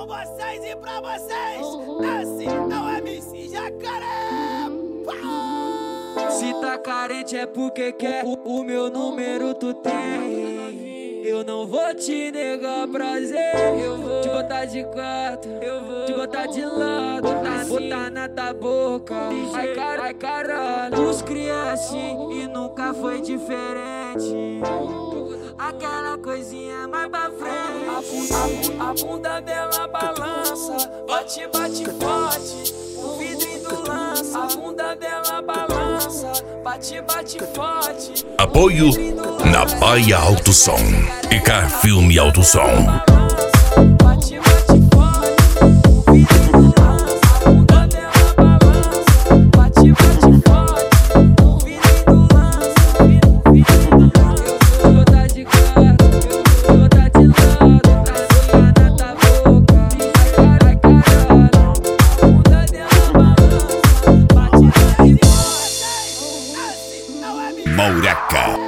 Com vocês e pra vocês, esse é o MC Jacaré. Se tá carente é porque quer o meu número tu tem. Eu não vou te negar prazer. Eu vou te botar de quatro, eu vou te botar de lado, botar na tua boca. Ai caralho, os cria assim e nunca foi diferente. Aquela coisinha mais pra frente. A bunda dela balança, bate, bate forte. O vidrinho do lança, a bunda dela balança, bate, bate forte. Apoio na Baia Alto Som e Car Filme Alto Som. Bate, bate forte. O vidrinho do lança, a bunda dela balança, bate, bate forte. O vidrinho do lança, o vidrinho do lança. Eu vou botar de quatro, eu vou botar de lado, botar na tua boca. Ai caralho. A bunda dela balança, bate, bate forte. Esse é o MC. Mouraca.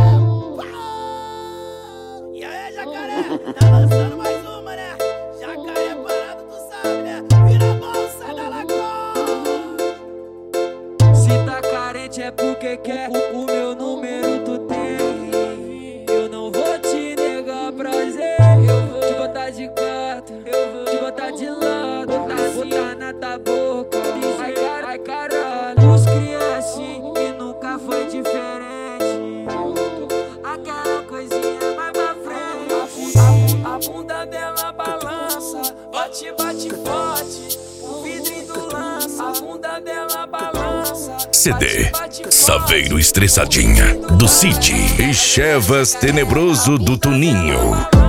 E aí, Jacaré? Tá lançando mais uma, né? Jacaré parado, tu sabe, né? Vira a bolsa da lagoa. Se tá carente é porque quer o meu número tu tem. Eu não vou te negar prazer. Eu vou te botar de quatro, eu vou te botar de lado, botar na tua boca. Ai caralho, os cria assim e nunca foi diferente. Aquela coisinha mais pra frente. A bunda dela balança, bate, bate forte. O vidrinho do lança, a bunda dela balança. CD Saveiro Estressadinha do Cid e Chevas Tenebroso do Tuninho.